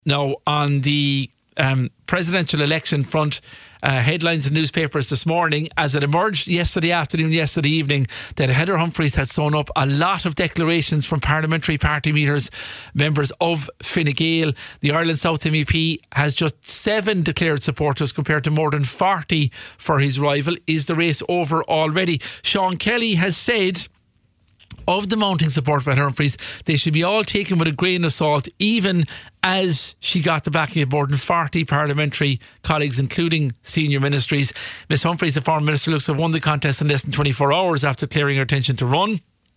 Now, on the presidential election front, headlines in newspapers this morning as it emerged yesterday afternoon, yesterday evening, that Heather Humphreys had sewn up a lot of declarations from parliamentary party members of Fine Gael. The Ireland South MEP has just 7 declared supporters compared to more than 40 for his rival. Is the race over already? Sean Kelly has said of the mounting support for Heather Humphreys, they should be all taken with a grain of salt, even as she got the backing of more than 40 parliamentary colleagues, including senior ministries. Miss Humphreys, the Foreign Minister, looks to have won the contest in less than 24 hours after clearing her intention to run.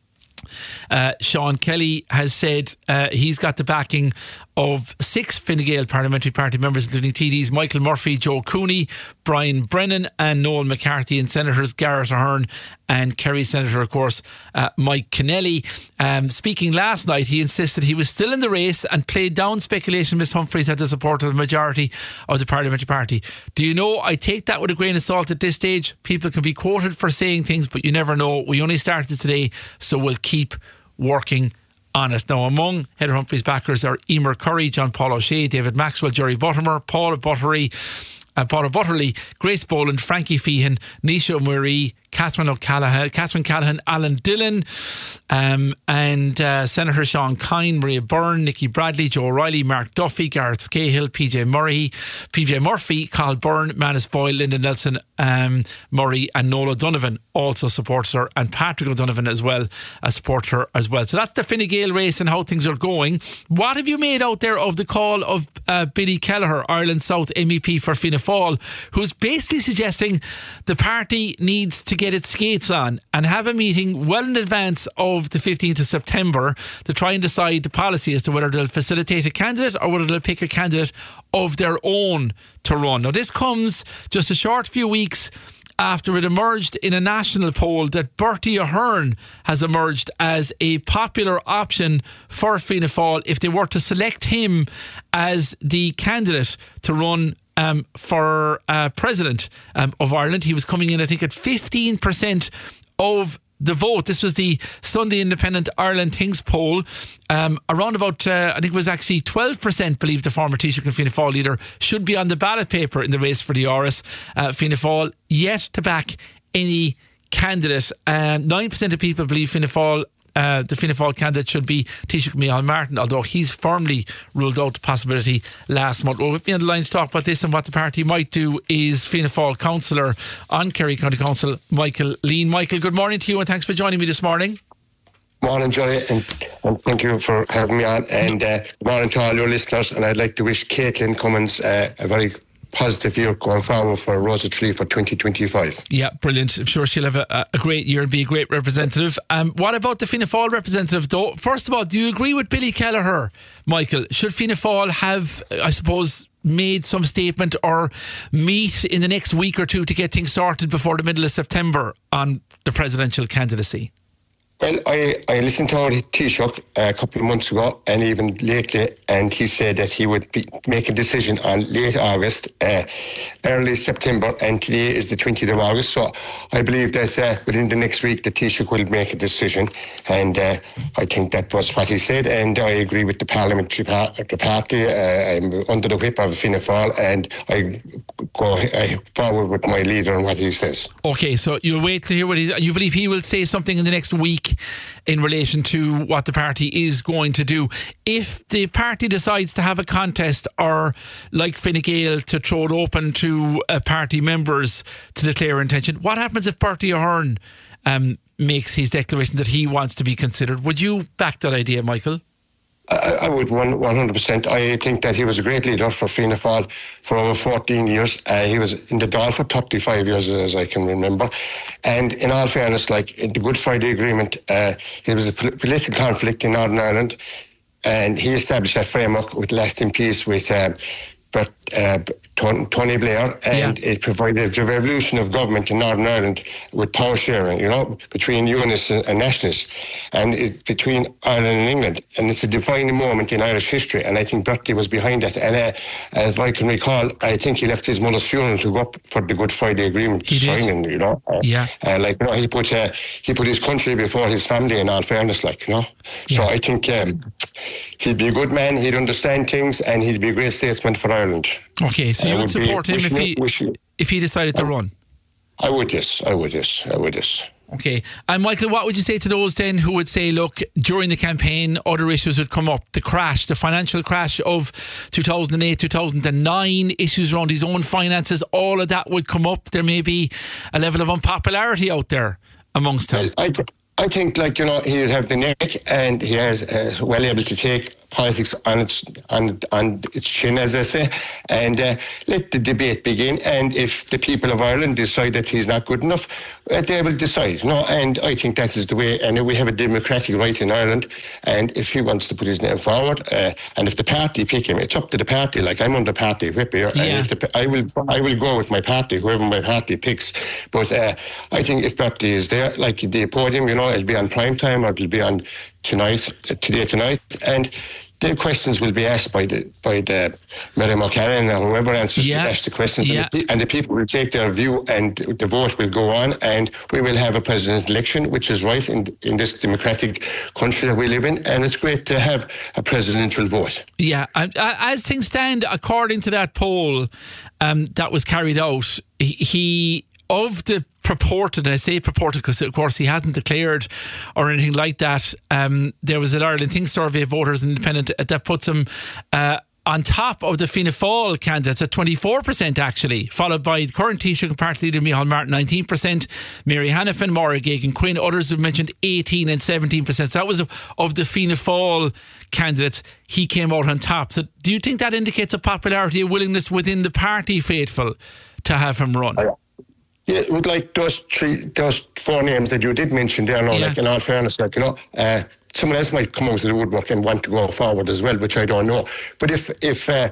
Sean Kelly has said he's got the backing of 6 Fine Gael parliamentary party members, including TDs Michael Murphy, Joe Cooney, Brian Brennan and Noel McCarthy, and Senators Garrett Ahern and Kerry Senator, of course, Mike Kennelly. Speaking last night, he insisted he was still in the race and played down speculation Miss Humphreys had the support of the majority of the parliamentary party. Do you know, I take that with a grain of salt at this stage. People can be quoted for saying things, but you never know. We only started today, so we'll keep working on it. Now, among Heather Humphreys' backers are Emer Curry, John Paul O'Shea, David Maxwell, Jerry Buttimer, Paula Butterley, Grace Boland, Frankie Feehan, Nisha Murray, Catherine Callaghan, Alan Dillon, and Senator Sean Kine, Maria Byrne, Nicky Bradley, Joe O'Reilly, Mark Duffy, Garrett Scahill, PJ Murphy, Carl Byrne, Manus Boyle, Lyndon Nelson, Murray and Noel O'Donovan also supports her, and Patrick O'Donovan as well supports her as well. So that's the Fine Gael race and how things are going. What have you made out there of the call of Billy Kelleher, Ireland South MEP for Fianna Fáil, who's basically suggesting the party needs to get its skates on and have a meeting well in advance of the 15th of September to try and decide the policy as to whether they'll facilitate a candidate or whether they'll pick a candidate of their own to run. Now, this comes just a short few weeks after it emerged in a national poll that Bertie Ahern has emerged as a popular option for Fianna Fáil if they were to select him as the candidate to run for President of Ireland. He was coming in, I think, at 15% of the vote. This was the Sunday Independent Ireland Things poll. Around about, I think it was actually 12% believed the former Taoiseach and Fianna Fáil leader should be on the ballot paper in the race for the Áras. Fianna Fáil yet to back any candidate. 9% of people believe Fianna Fáil the Fianna Fáil candidate should be Taoiseach Micheál Martin, although he's firmly ruled out the possibility last month. Well, with me on the line to talk about this and what the party might do is Fianna Fáil councillor on Kerry County Council, Michael Lean. Michael, good morning to you and thanks for joining me this morning. Morning, Johnny, and thank you for having me on. And good morning to all your listeners. And I'd like to wish Caitlin Cummins a very positive year going forward for Rosa Tree for 2025. Yeah, brilliant. I'm sure she'll have a great year and be a great representative. What about the Fianna Fáil representative though? First of all, do you agree with Billy Kelleher, Michael? Should Fianna Fáil have, I suppose, made some statement or meet in the next week or two to get things started before the middle of September on the presidential candidacy? Well, I listened to our Taoiseach a couple of months ago and even lately, and he said that he would make a decision on late August, early September, and today is the 20th of August. So I believe that within the next week the Taoiseach will make a decision, and I think that was what he said, and I agree with the parliamentary party. I'm under the whip of Fianna Fáil, and I go forward with my leader and what he says. Okay, so you'll wait to hear what you believe he will say something in the next week in relation to what the party is going to do. If the party decides to have a contest or, like Fine Gael, to throw it open to party members to declare intention, what happens if Bertie Ahern makes his declaration that he wants to be considered? Would you back that idea, Michael? I would 100%. I think that he was a great leader for Fianna Fáil for over 14 years. He was in the Dáil for 35 years, as I can remember. And in all fairness, like in the Good Friday Agreement, there was a political conflict in Northern Ireland, and he established that framework with lasting peace with Tony Blair, and it provided the revolution of government in Northern Ireland with power sharing, between Unionists and Nationalists, and it's between Ireland and England. And it's a defining moment in Irish history, and I think Bertie was behind that. And as I can recall, I think he left his mother's funeral to go up for the Good Friday Agreement signing, he put his country before his family, in all fairness, So I think he'd be a good man, he'd understand things, and he'd be a great statesman for Ireland. Okay, so you would support him if he decided to run? I would, yes. Okay. And Michael, what would you say to those then who would say, look, during the campaign, other issues would come up? The financial crash of 2008, 2009, issues around his own finances, all of that would come up. There may be a level of unpopularity out there amongst them. I think, he'll have the neck, and he is well able to take politics on its chin, as I say, and let the debate begin. And if the people of Ireland decide that he's not good enough, they will decide. And I think that is the way. And we have a democratic right in Ireland. And if he wants to put his name forward, and if the party pick him, it's up to the party. Like, I'm under party whip here, and I will go with my party, whoever my party picks. But I think if Bertie is there, like the podium, it'll be on prime time, or it'll be on today tonight, and the questions will be asked by the Mary McCarran or whoever answers ask the questions, and the people will take their view, and the vote will go on, and we will have a president election, which is right in this democratic country that we live in, and it's great to have a presidential vote. Yeah, as things stand, according to that poll that was carried out, he of the purported, and I say purported because of course he hasn't declared or anything like that, there was an Ireland Think survey of voters and independent that puts him on top of the Fianna Fáil candidates at 24% actually, followed by the current Taoiseach Party leader Micheál Martin 19%, Mary Hanafin, Maura Geoghegan-Quinn, others have mentioned 18 and 17%. So that was of the Fianna Fáil candidates, he came out on top. So do you think that indicates a popularity, a willingness within the party faithful to have him run? Yeah, with those four names that you did mention there, in all fairness, someone else might come out of the woodwork and want to go forward as well, which I don't know. But if Taoiseach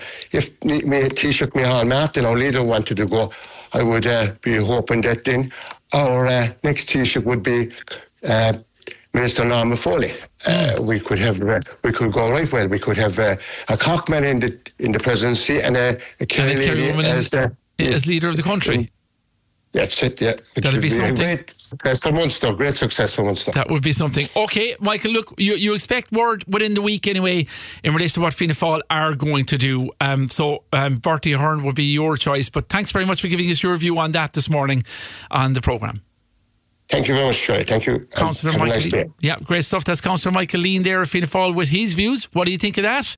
Micheál Martin, our leader, wanted to go, I would be hoping that then our next Taoiseach would be Minister Norma Foley. We could go right well. We could have a Cockman in the presidency and a Kerry lady as leader of the country. That's it, yeah. That'd be something. Great success for Munster. That would be something. Okay, Michael, look, you expect word within the week anyway in relation to what Fianna Fáil are going to do. So Bertie Ahern would be your choice. But thanks very much for giving us your view on that this morning on the programme. Thank you very much, Troy. Thank you. Councillor Michael. Nice day. Yeah, great stuff. That's Councillor Michael Lean there of Fianna Fáil with his views. What do you think of that?